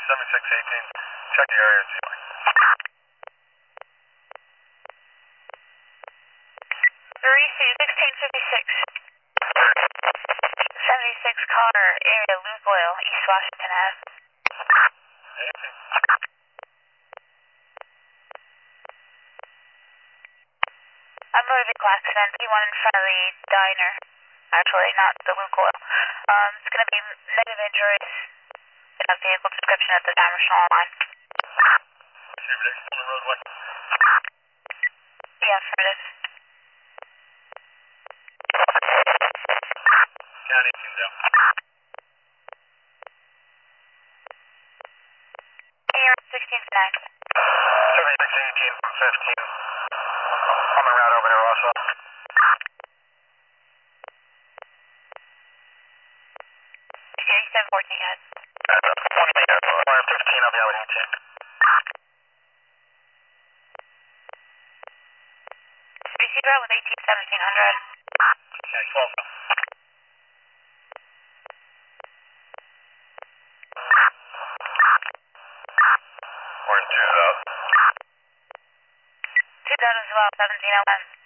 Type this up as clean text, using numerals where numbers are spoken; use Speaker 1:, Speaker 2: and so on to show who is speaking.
Speaker 1: 7618, check the area and see.
Speaker 2: 1656. 76 car area, Lukoil, East Washington Ave. I'm motor accident, P1 in front of the diner. Actually, not the Lukoil. It's going to be negative injuries in a vehicle description at the Hammershall line.
Speaker 1: On the roadway?
Speaker 2: Yeah, affirmative.
Speaker 1: County team down.
Speaker 2: Here, 16-9.
Speaker 1: 7618, 15. On the route over there also.
Speaker 2: 8714, guys.
Speaker 1: 15, I'll be out with you too.
Speaker 2: BC route with 1700.
Speaker 1: Okay, 12. Where's 2 out?
Speaker 2: 2 out as well, 1701.